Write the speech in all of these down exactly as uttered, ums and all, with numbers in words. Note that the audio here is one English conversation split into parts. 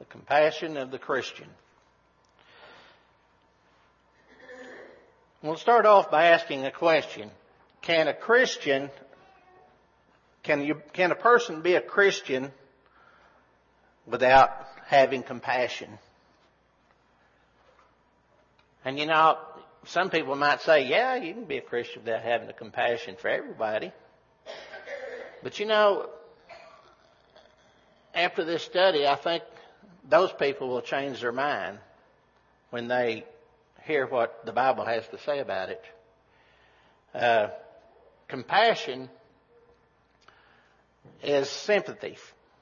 The compassion of the Christian. We'll start off by asking a question. Can a Christian, can you, can a person be a Christian without having compassion? And you know, some people might say, yeah, you can be a Christian without having a compassion for everybody. But you know, after this study, I think those people will change their mind when they hear what the Bible has to say about it. Uh, compassion is sympathy.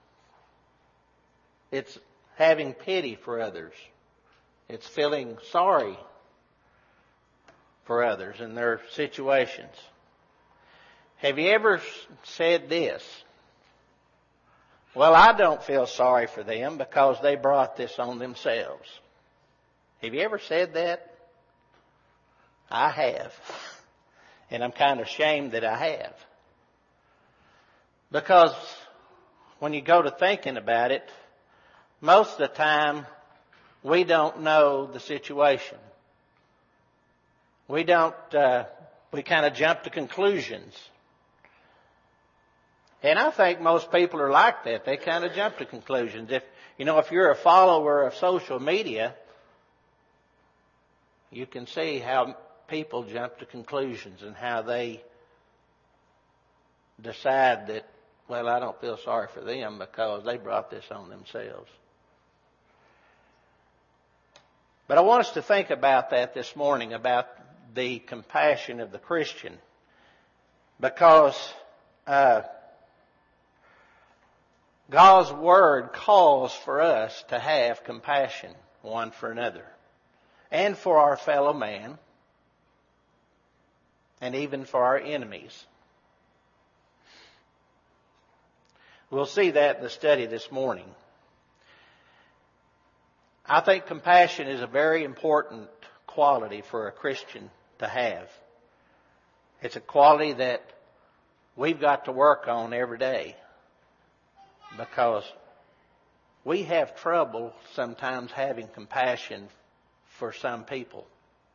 It's having pity for others. It's feeling sorry for others in their situations. Have you ever said this? Well, I don't feel sorry for them because they brought this on themselves. Have you ever said that? I have. And I'm kind of ashamed that I have. Because when you go to thinking about it, most of the time we don't know the situation. We don't, uh, we kind of jump to conclusions. And I think most people are like that. They kind of jump to conclusions. If, you know, if you're a follower of social media, you can see how people jump to conclusions and how they decide that, well, I don't feel sorry for them because they brought this on themselves. But I want us to think about that this morning, about the compassion of the Christian. Because uh, God's Word calls for us to have compassion one for another and for our fellow man and even for our enemies. We'll see that in the study this morning. I think compassion is a very important quality for a Christian to have. It's a quality that we've got to work on every day because we have trouble sometimes having compassion for some people.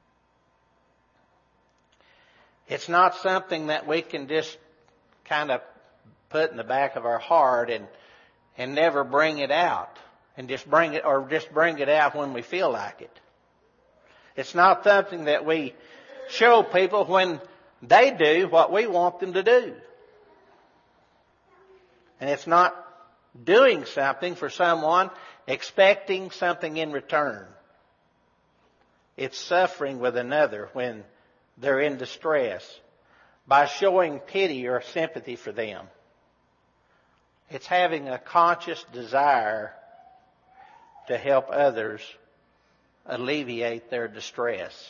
It's not something that we can just kind of put in the back of our heart and and never bring it out and just bring it or just bring it out when we feel like it. It's not something that we show people when they do what we want them to do. And it's not doing something for someone expecting something in return. It's suffering with another when they're in distress by showing pity or sympathy for them. It's having a conscious desire to help others alleviate their distress.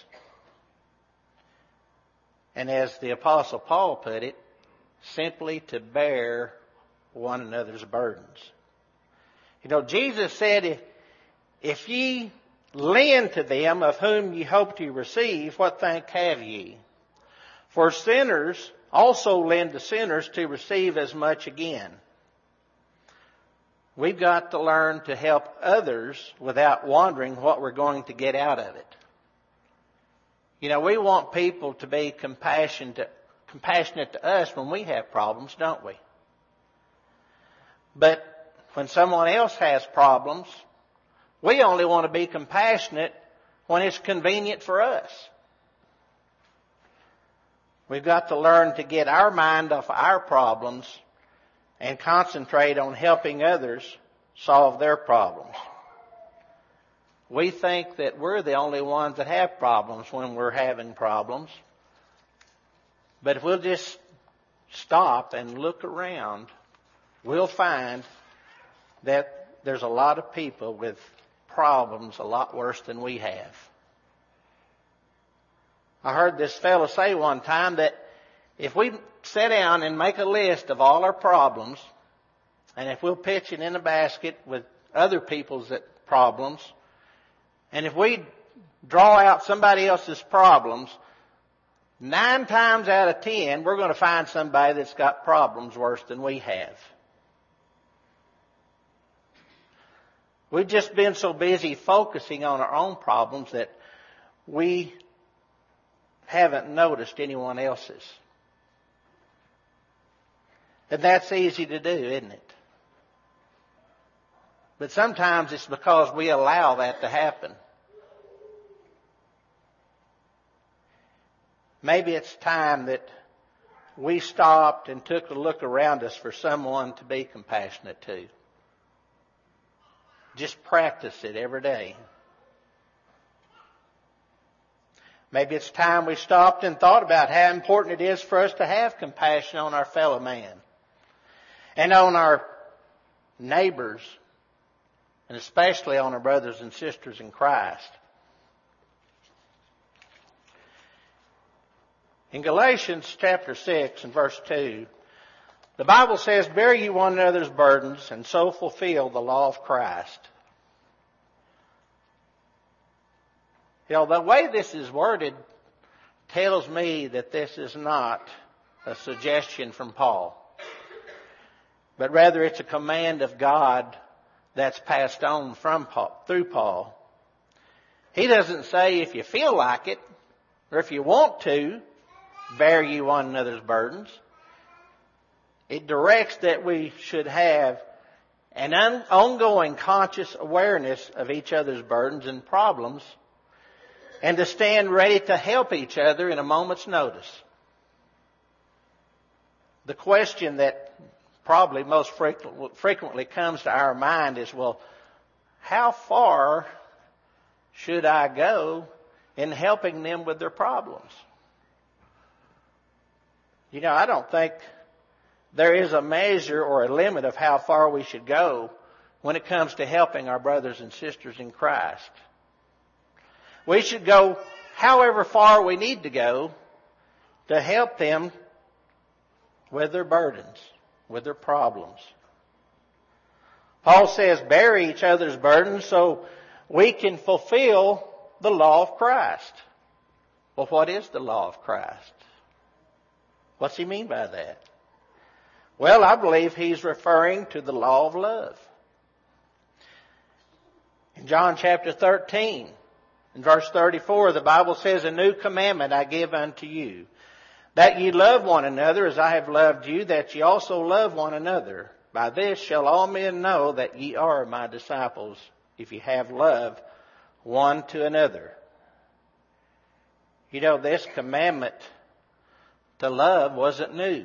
And as the Apostle Paul put it, simply to bear one another's burdens. You know, Jesus said, if, if ye lend to them of whom ye hope to receive, what thank have ye? For sinners also lend to sinners to receive as much again. We've got to learn to help others without wondering what we're going to get out of it. You know, we want people to be compassionate to, compassionate to us when we have problems, don't we? But when someone else has problems, we only want to be compassionate when it's convenient for us. We've got to learn to get our mind off our problems and concentrate on helping others solve their problems. We think that we're the only ones that have problems when we're having problems. But if we'll just stop and look around, we'll find that there's a lot of people with problems a lot worse than we have. I heard this fellow say one time that if we sit down and make a list of all our problems, and if we'll pitch it in a basket with other people's problems, and if we draw out somebody else's problems, nine times out of ten, we're going to find somebody that's got problems worse than we have. We've just been so busy focusing on our own problems that we haven't noticed anyone else's. And that's easy to do, isn't it? But sometimes it's because we allow that to happen. Maybe it's time that we stopped and took a look around us for someone to be compassionate to. Just practice it every day. Maybe it's time we stopped and thought about how important it is for us to have compassion on our fellow man and on our neighbors, and especially on our brothers and sisters in Christ. In Galatians chapter six and verse two, the Bible says, "Bear ye one another's burdens, and so fulfill the law of Christ." You know, the way this is worded tells me that this is not a suggestion from Paul, but rather it's a command of God that's passed on from Paul, through Paul. He doesn't say if you feel like it or if you want to, bear you one another's burdens. It directs that we should have an un- ongoing conscious awareness of each other's burdens and problems, and to stand ready to help each other in a moment's notice. The question that probably most frequently comes to our mind is, well, how far should I go in helping them with their problems? You know, I don't think there is a measure or a limit of how far we should go when it comes to helping our brothers and sisters in Christ. We should go however far we need to go to help them with their burdens, with their problems. Paul says, bear each other's burdens so we can fulfill the law of Christ. Well, what is the law of Christ? What's he mean by that? Well, I believe he's referring to the law of love. In John chapter thirteen, in verse thirty-four, the Bible says, "A new commandment I give unto you, that ye love one another as I have loved you, that ye also love one another. By this shall all men know that ye are my disciples, if ye have love one to another." You know, this commandment to love wasn't new,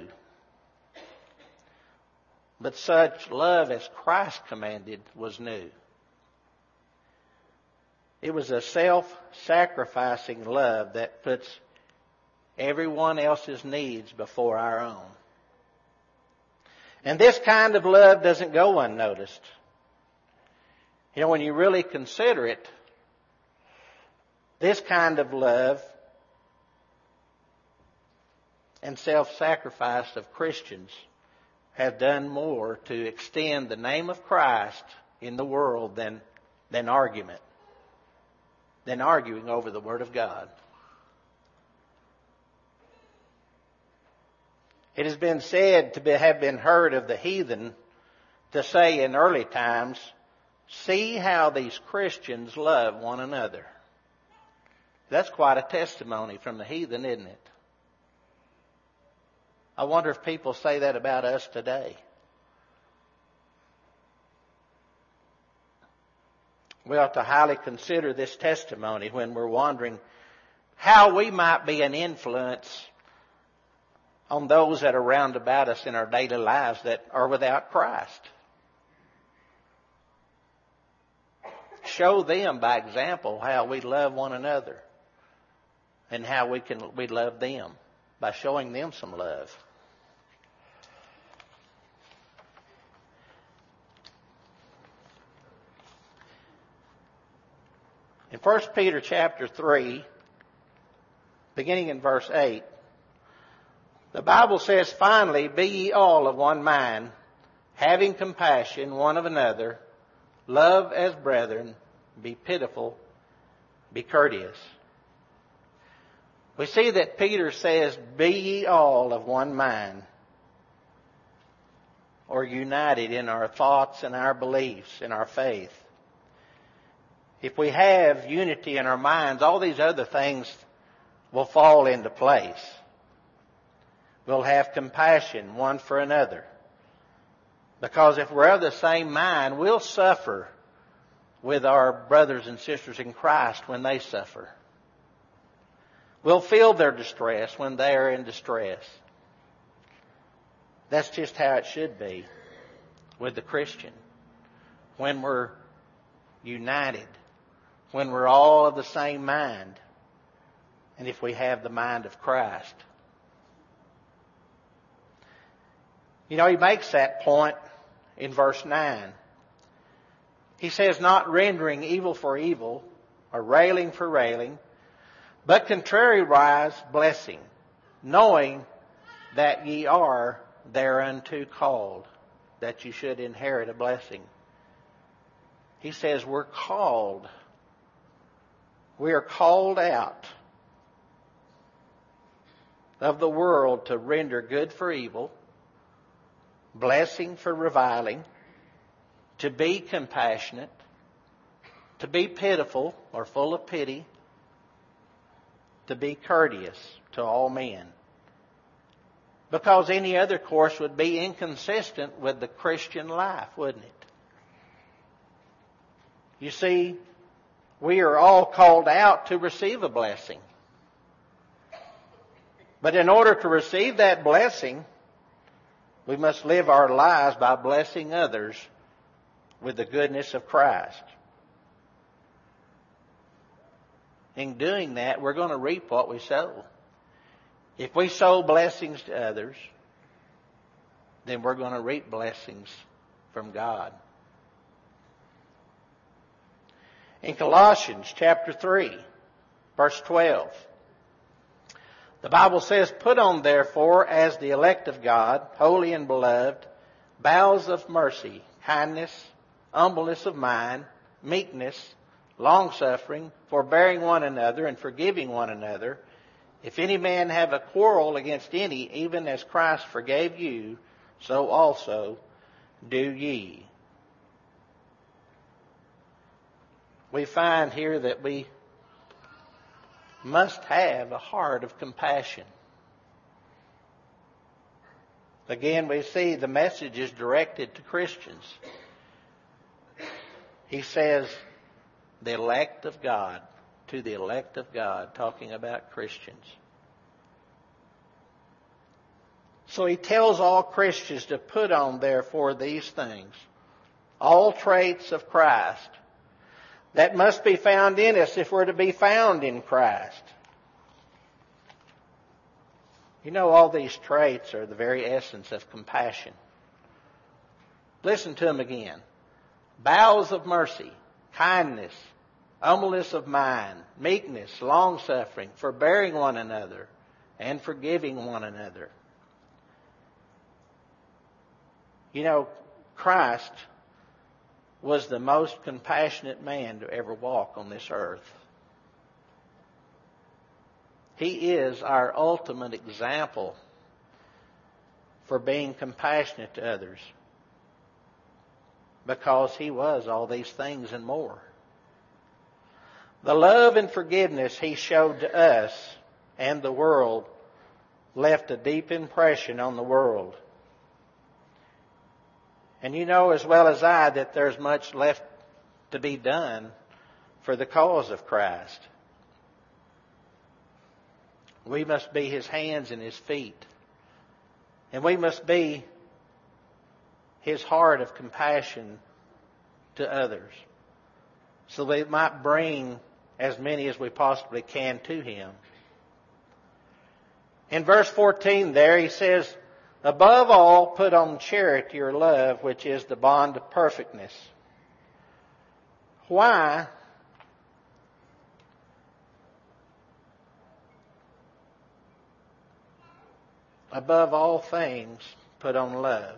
but such love as Christ commanded was new. It was a self-sacrificing love that puts everyone else's needs before our own. And this kind of love doesn't go unnoticed. You know, when you really consider it, this kind of love and self-sacrifice of Christians have done more to extend the name of Christ in the world than, than argument, than arguing over the Word of God. It has been said to be, have been heard of the heathen to say in early times, "See how these Christians love one another." That's quite a testimony from the heathen, isn't it? I wonder if people say that about us today. We ought to highly consider this testimony when we're wondering how we might be an influence on those that are round about us in our daily lives that are without Christ. Show them by example how we love one another and how we can we love them by showing them some love. In First Peter chapter three, beginning in verse eight, the Bible says, "Finally, be ye all of one mind, having compassion one of another, love as brethren, be pitiful, be courteous." We see that Peter says, "Be ye all of one mind," or united in our thoughts and our beliefs and our faith. if we have unity in our minds, all these other things will fall into place. We'll have compassion one for another. Because if we're of the same mind, we'll suffer with our brothers and sisters in Christ when they suffer. We'll feel their distress when they are in distress. That's just how it should be with the Christian. When we're united, when we're all of the same mind, and if we have the mind of Christ. You know, he makes that point in verse nine. He says, not rendering evil for evil, or railing for railing, but contrariwise blessing, knowing that ye are thereunto called, that you should inherit a blessing. He says we're called. We are called out of the world to render good for evil, blessing for reviling, to be compassionate, to be pitiful or full of pity, to be courteous to all men. Because any other course would be inconsistent with the Christian life, wouldn't it? You see, we are all called out to receive a blessing. But in order to receive that blessing, we must live our lives by blessing others with the goodness of Christ. In doing that, we're going to reap what we sow. If we sow blessings to others, then we're going to reap blessings from God. In Colossians chapter three, verse twelve, the Bible says, put on therefore as the elect of God, holy and beloved, bowels of mercy, kindness, humbleness of mind, meekness, long-suffering, forbearing one another and forgiving one another. If any man have a quarrel against any, even as Christ forgave you, so also do ye. We find here that we must have a heart of compassion. Again, we see the message is directed to Christians. He says, the elect of God, to the elect of God, talking about Christians. So he tells all Christians to put on, therefore, these things, all traits of Christ, that must be found in us if we're to be found in Christ. You know, all these traits are the very essence of compassion. Listen to them again. Bowels of mercy, kindness, humbleness of mind, meekness, long-suffering, forbearing one another, and forgiving one another. You know, Christ was the most compassionate man to ever walk on this earth. He is our ultimate example for being compassionate to others, because he was all these things and more. The love and forgiveness he showed to us and the world left a deep impression on the world. And you know as well as I that there's much left to be done for the cause of Christ. We must be his hands and his feet. And we must be his heart of compassion to others, so they might bring as many as we possibly can to him. In verse fourteen there he says, above all put on charity or love, which is the bond of perfectness. Why? Above all things, put on love.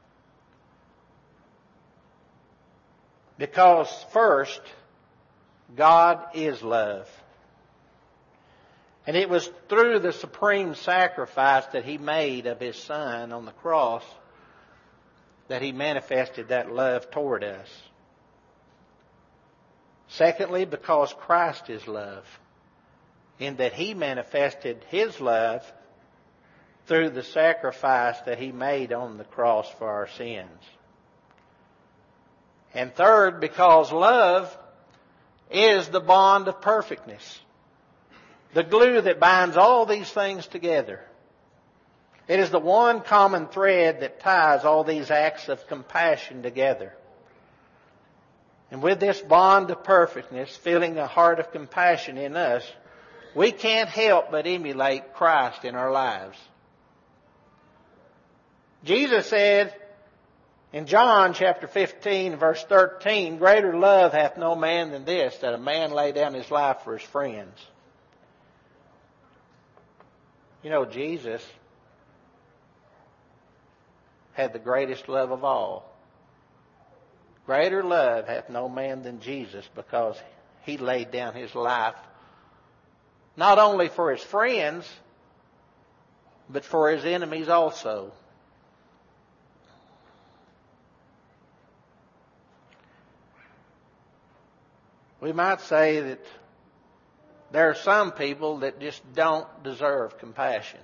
Because first, God is love. And it was through the supreme sacrifice that he made of his Son on the cross that he manifested that love toward us. Secondly, because Christ is love, in that He manifested His love through the sacrifice that He made on the cross for our sins. And third, because love is the bond of perfectness, the glue that binds all these things together. It is the one common thread that ties all these acts of compassion together. And with this bond of perfectness filling a heart of compassion in us, we can't help but emulate Christ in our lives. Jesus said in John chapter fifteen, verse thirteen, "Greater love hath no man than this, that a man lay down his life for his friends." You know, Jesus had the greatest love of all. Greater love hath no man than Jesus, because He laid down His life not only for His friends, but for His enemies also. We might say that there are some people that just don't deserve compassion.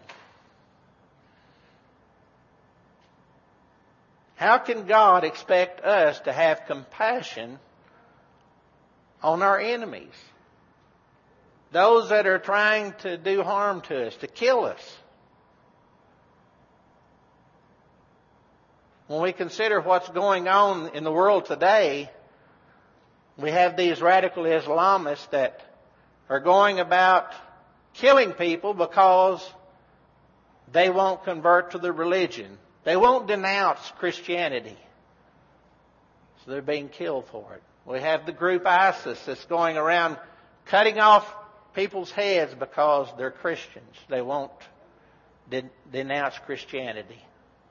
How can God expect us to have compassion on our enemies? Those that are trying to do harm to us, to kill us. When we consider what's going on in the world today, we have these radical Islamists that are going about killing people because they won't convert to the religion. They won't denounce Christianity. So they're being killed for it. We have the group ISIS that's going around cutting off people's heads because they're Christians. They won't de- denounce Christianity.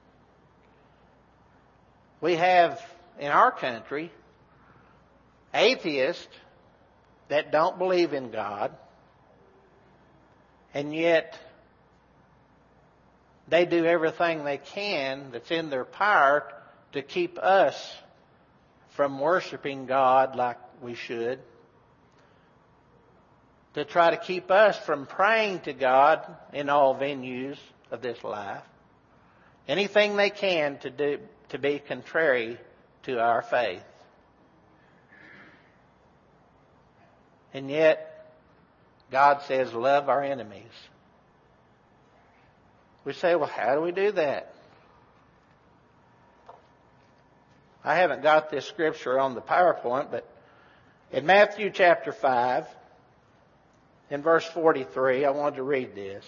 We have in our country atheists that don't believe in God, and yet they do everything they can that's in their power to keep us from worshiping God like we should, to try to keep us from praying to God in all venues of this life. Anything they can to do to be contrary to our faith. And yet, God says, love our enemies. We say, well, how do we do that? I haven't got this scripture on the PowerPoint, but in Matthew chapter five, in verse forty-three, I wanted to read this.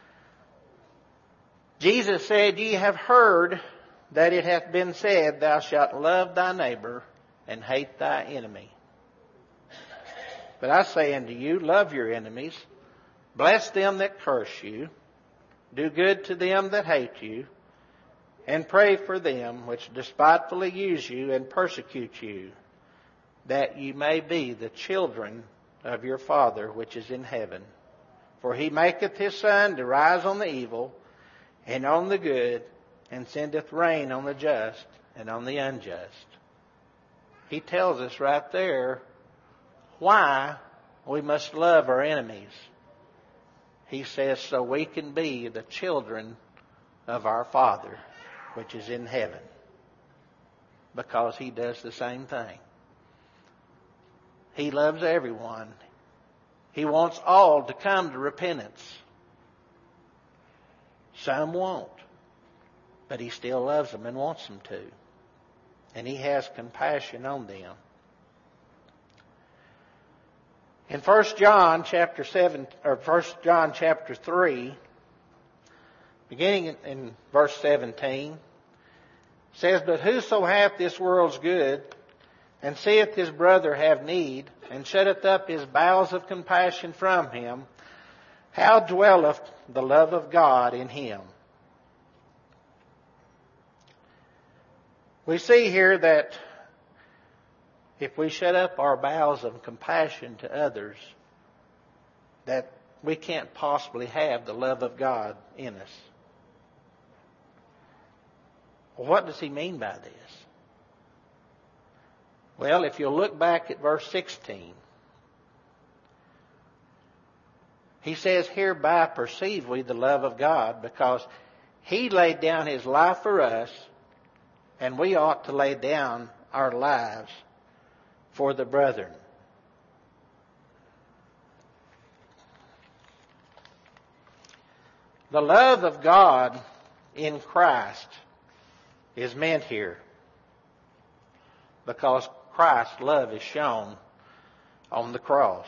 Jesus said, "Ye have heard that it hath been said, Thou shalt love thy neighbor and hate thy enemy. But I say unto you, love your enemies, bless them that curse you, do good to them that hate you, and pray for them which despitefully use you and persecute you, that ye may be the children of your Father which is in heaven. For He maketh His sun to rise on the evil and on the good, and sendeth rain on the just and on the unjust." He tells us right there why we must love our enemies. He says, so we can be the children of our Father which is in heaven. Because He does the same thing. He loves everyone. He wants all to come to repentance. Some won't. But He still loves them and wants them to. And He has compassion on them. In First John chapter seven, or First John chapter three, beginning in, in verse seventeen, says, "But whoso hath this world's good, and seeth his brother have need, and shutteth up his bowels of compassion from him, how dwelleth the love of God in him?" We see here that if we shut up our bowels of compassion to others, that we can't possibly have the love of God in us. Well, what does he mean by this? Well, if you'll look back at verse sixteen, he says, hereby perceive we the love of God, because he laid down his life for us, and we ought to lay down our lives for the brethren. The love of God in Christ is meant here because Christ's love is shown on the cross.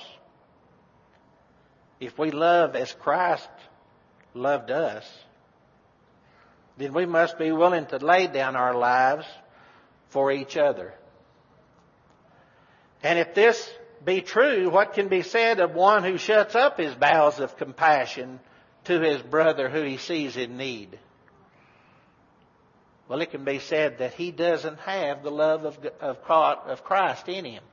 If we love as Christ loved us, then we must be willing to lay down our lives for each other. And if this be true, what can be said of one who shuts up his bowels of compassion to his brother who he sees in need? Well, it can be said that he doesn't have the love of, of, of Christ in him.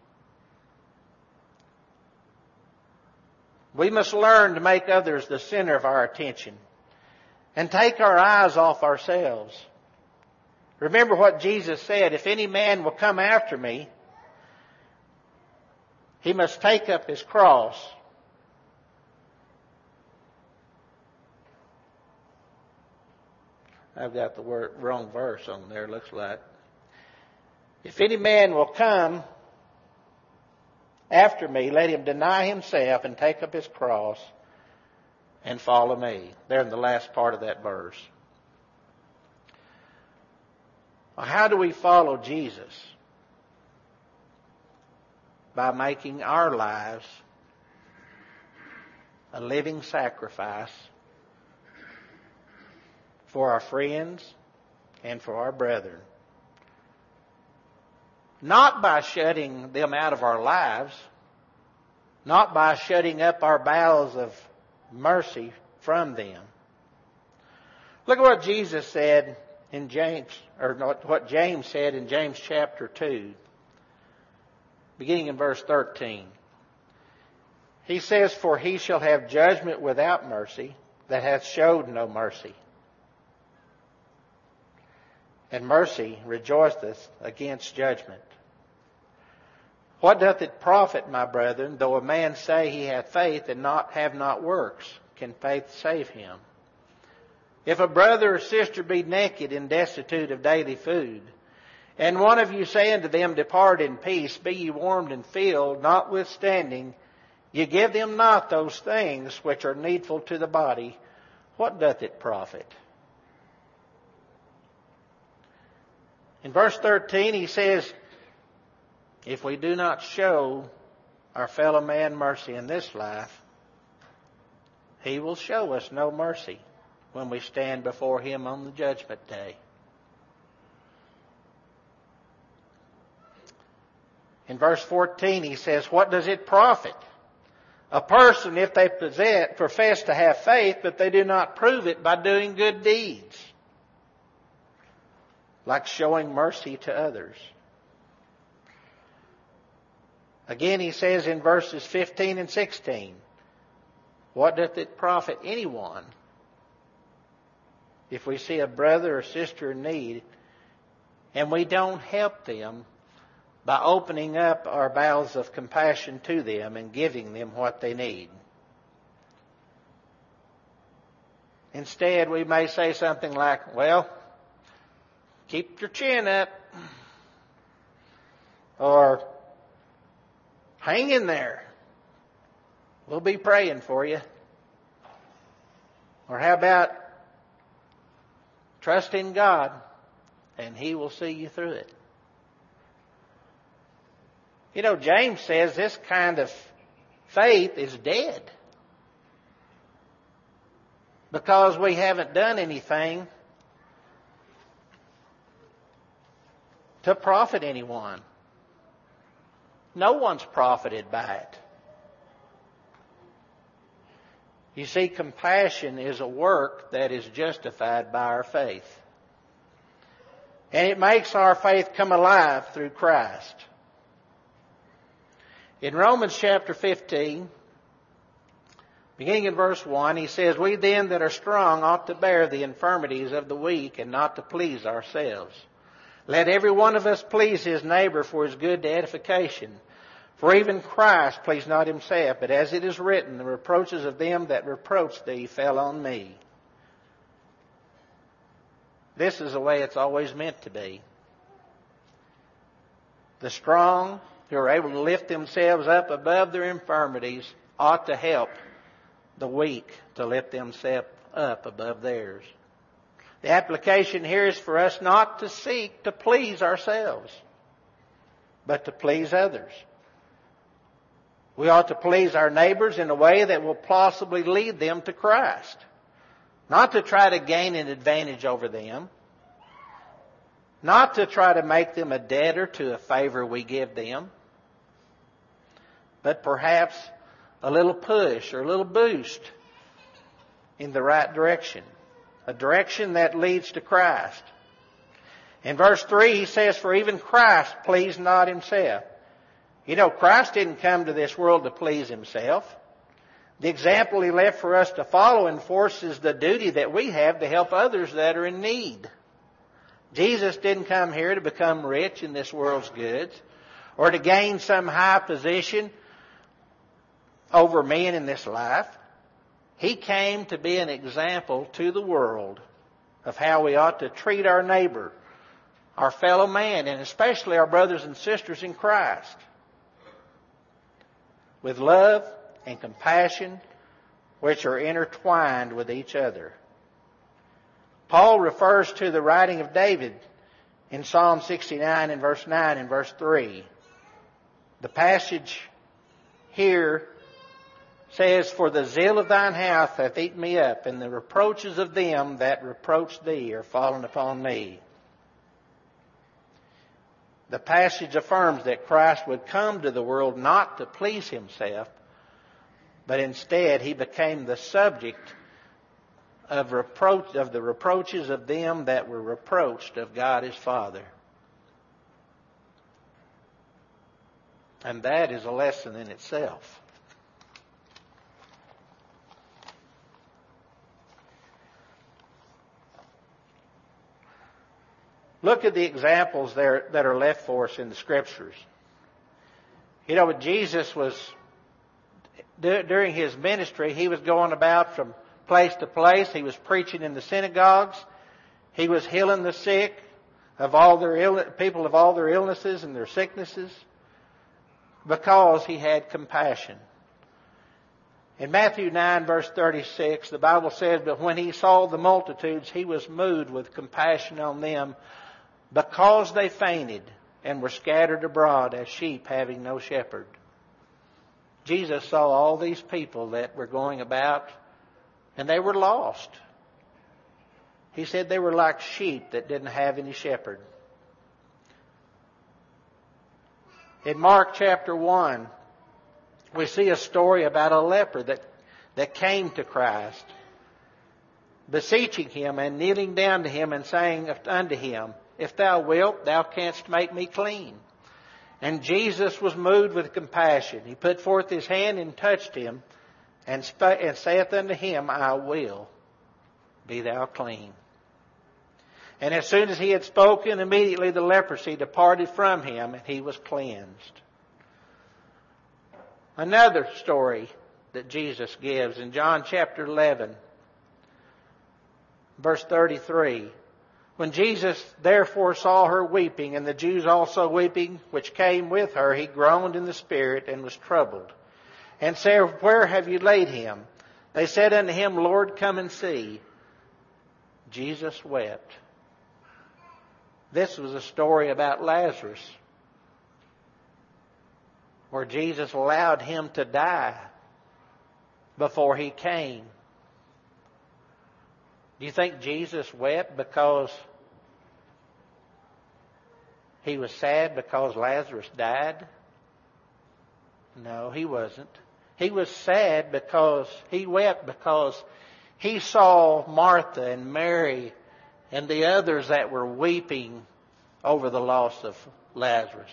We must learn to make others the center of our attention and take our eyes off ourselves. Remember what Jesus said, if any man will come after me, he must take up his cross I've got the word, wrong verse on there, looks like. If any man will come after me, let him deny himself and take up his cross and follow me. There in the last part of that verse. Well, how do we follow Jesus? By making our lives a living sacrifice for our friends and for our brethren. Not by shutting them out of our lives, not by shutting up our bowels of mercy from them. Look at what Jesus said in James, or what James said in James chapter two, beginning in verse thirteen. He says, for he shall have judgment without mercy that hath showed no mercy. And mercy rejoiceth against judgment. What doth it profit, my brethren, though a man say he hath faith and not have not works? Can faith save him? If a brother or sister be naked and destitute of daily food, and one of you say unto them, depart in peace, be ye warmed and filled, notwithstanding, ye give them not those things which are needful to the body, what doth it profit? In verse thirteen, he says, if we do not show our fellow man mercy in this life, he will show us no mercy when we stand before him on the judgment day. In verse fourteen, he says, what does it profit? A person, if they possess, profess to have faith, but they do not prove it by doing good deeds, like showing mercy to others. Again, he says in verses fifteen and sixteen, what doth it profit anyone if we see a brother or sister in need and we don't help them by opening up our bowels of compassion to them and giving them what they need? Instead, we may say something like, well, keep your chin up. Or, hang in there. We'll be praying for you. Or how about, trust in God and He will see you through it. You know, James says this kind of faith is dead. Because we haven't done anything to profit anyone. No one's profited by it. You see, compassion is a work that is justified by our faith. And it makes our faith come alive through Christ. In Romans chapter fifteen, beginning in verse one, he says, we then that are strong ought to bear the infirmities of the weak and not to please ourselves. Let every one of us please his neighbor for his good to edification. For even Christ pleased not himself, but as it is written, the reproaches of them that reproached thee fell on me. This is the way it's always meant to be. The strong who are able to lift themselves up above their infirmities ought to help the weak to lift themselves up above theirs. The application here is for us not to seek to please ourselves, but to please others. We ought to please our neighbors in a way that will possibly lead them to Christ. Not to try to gain an advantage over them. Not to try to make them a debtor to a favor we give them. But perhaps a little push or a little boost in the right direction. A direction that leads to Christ. In verse three he says, for even Christ pleased not himself. You know, Christ didn't come to this world to please himself. The example he left for us to follow enforces the duty that we have to help others that are in need. Jesus didn't come here to become rich in this world's goods or to gain some high position over men in this life. He came to be an example to the world of how we ought to treat our neighbor, our fellow man, and especially our brothers and sisters in Christ, with love and compassion which are intertwined with each other. Paul refers to the writing of David in Psalm sixty-nine in verse nine and verse three. The passage here says, for the zeal of thine house hath eaten me up, and the reproaches of them that reproach thee are fallen upon me. The passage affirms that Christ would come to the world not to please himself, but instead he became the subject of reproach of the reproaches of them that were reproached of God his Father. And that is a lesson in itself. Look at the examples there that are left for us in the Scriptures. You know, when Jesus was, during his ministry, he was going about from place to place. He was preaching in the synagogues. He was healing the sick of all their Ill, people of all their illnesses and their sicknesses, because he had compassion. In Matthew nine verse thirty-six, the Bible says, but when he saw the multitudes, he was moved with compassion on them, because they fainted and were scattered abroad as sheep having no shepherd. Jesus saw all these people that were going about, and they were lost. He said they were like sheep that didn't have any shepherd. In Mark chapter one, we see a story about a leper that, that came to Christ, beseeching him and kneeling down to him and saying unto him, if thou wilt, thou canst make me clean. And Jesus was moved with compassion. He put forth his hand and touched him, and, sp- and saith unto him, I will, be thou clean. And as soon as he had spoken, immediately the leprosy departed from him, and he was cleansed. Another story that Jesus gives in John chapter eleven, verse thirty-three. When Jesus therefore saw her weeping, and the Jews also weeping, which came with her, he groaned in the spirit and was troubled, and said, where have you laid him? They said unto him, Lord, come and see. Jesus wept. This was a story about Lazarus, where Jesus allowed him to die before he came. Do you think Jesus wept because he was sad because Lazarus died? No, he wasn't. He was sad because he wept because he saw Martha and Mary and the others that were weeping over the loss of Lazarus.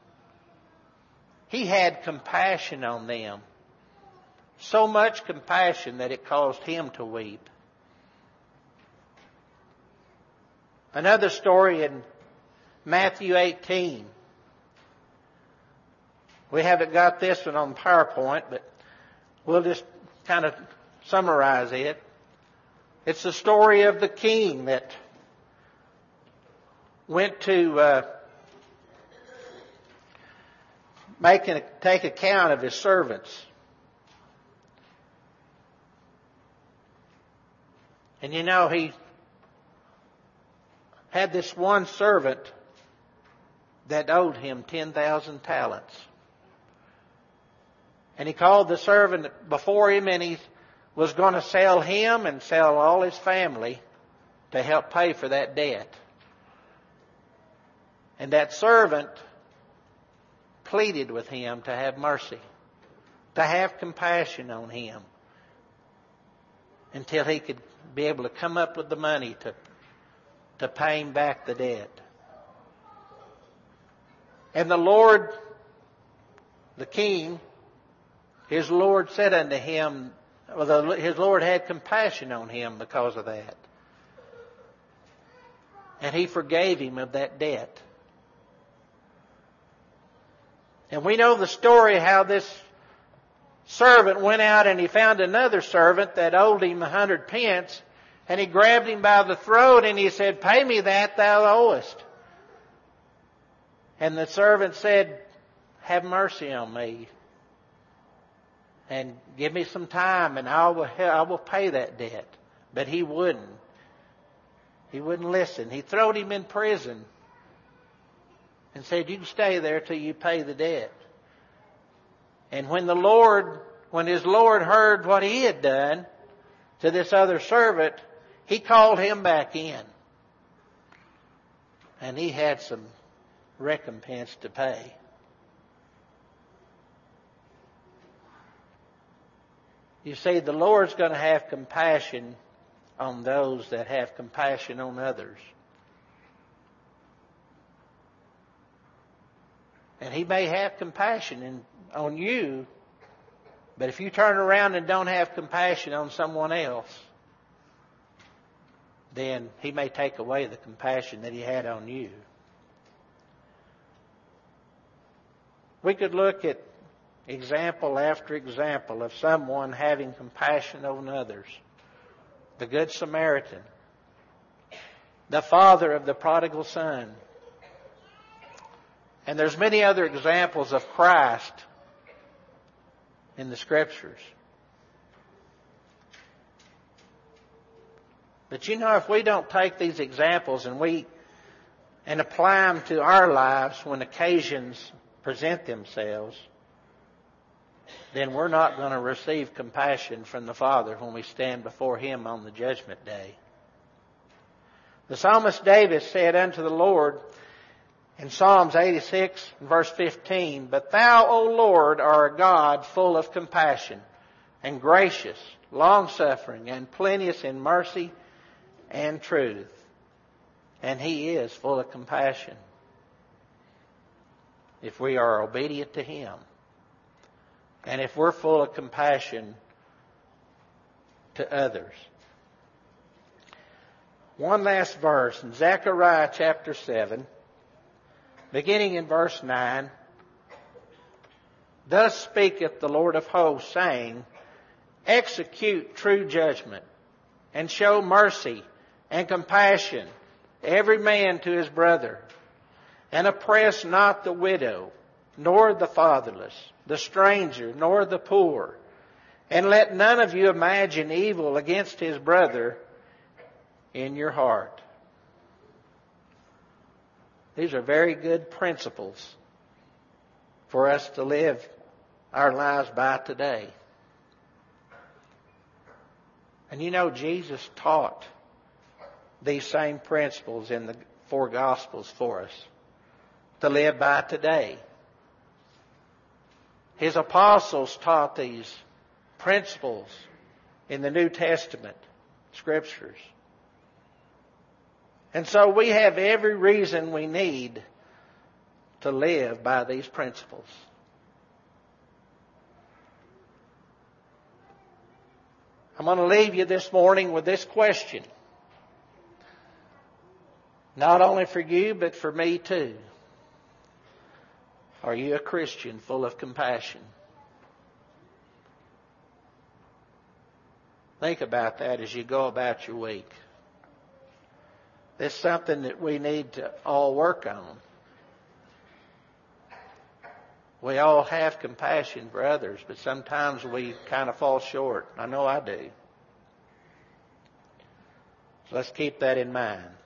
He had compassion on them. So much compassion that it caused him to weep. Another story in Matthew eighteen. We haven't got this one on PowerPoint, but we'll just kind of summarize it. It's the story of the king that went to uh, make an, take account of his servants. And you know, he had this one servant that owed him ten thousand talents. And he called the servant before him, and he was going to sell him and sell all his family to help pay for that debt. And that servant pleaded with him to have mercy, to have compassion on him, until he could be able to come up with the money to, to pay him back the debt. And the Lord, the king, his Lord said unto him, well, the, his Lord had compassion on him because of that. And he forgave him of that debt. And we know the story how this servant went out and he found another servant that owed him a hundred pence, and he grabbed him by the throat and he said, "Pay me that thou owest." And the servant said, "Have mercy on me and give me some time, and I will, I will pay that debt." But he wouldn't. He wouldn't listen. He threw him in prison and said, "You can stay there till you pay the debt." And when the Lord, when his Lord heard what he had done to this other servant, he called him back in. And he had some recompense to pay. You see, the Lord's going to have compassion on those that have compassion on others. And He may have compassion in, on you, but if you turn around and don't have compassion on someone else, then He may take away the compassion that He had on you. We could look at example after example of someone having compassion on others. The Good Samaritan, the father of the prodigal son. And there's many other examples of Christ in the Scriptures. But you know, if we don't take these examples and we and apply them to our lives when occasions present themselves, then we're not going to receive compassion from the Father when we stand before Him on the judgment day. The psalmist David said unto the Lord in Psalms eighty-six, verse fifteen, "But Thou, O Lord, art a God full of compassion and gracious, long-suffering, and plenteous in mercy and truth." And He is full of compassion if we are obedient to Him. And if we're full of compassion to others. One last verse in Zechariah chapter seven, beginning in verse nine. "Thus speaketh the Lord of hosts, saying, Execute true judgment, and show mercy and compassion, every man to his brother, and oppress not the widow, nor the fatherless, the stranger, nor the poor. And let none of you imagine evil against his brother in your heart." These are very good principles for us to live our lives by today. And you know, Jesus taught these same principles in the four Gospels for us to live by today. His apostles taught these principles in the New Testament Scriptures. And so we have every reason we need to live by these principles. I'm going to leave you this morning with this question. Not only for you, but for me too. Are you a Christian full of compassion? Think about that as you go about your week. It's something that we need to all work on. We all have compassion for others, but sometimes we kind of fall short. I know I do. So let's keep that in mind.